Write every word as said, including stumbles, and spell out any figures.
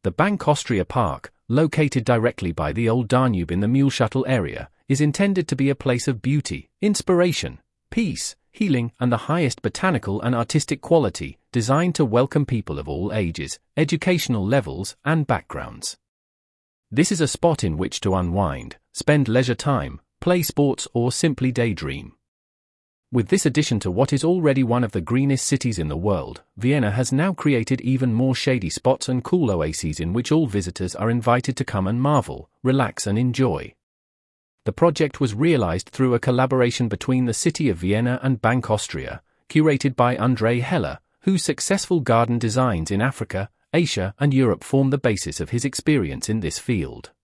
The Bank Austria Park, located directly by the Old Danube in the Mühlshuttle area, is intended to be a place of beauty, inspiration, peace, healing, and the highest botanical and artistic quality, designed to welcome people of all ages, educational levels, and backgrounds. This is a spot in which to unwind, spend leisure time, play sports, or simply daydream. With this addition to what is already one of the greenest cities in the world, Vienna has now created even more shady spots and cool oases in which all visitors are invited to come and marvel, relax, and enjoy. The project was realized through a collaboration between the city of Vienna and Bank Austria, curated by André Heller, whose successful garden designs in Africa, Asia, and Europe form the basis of his experience in this field.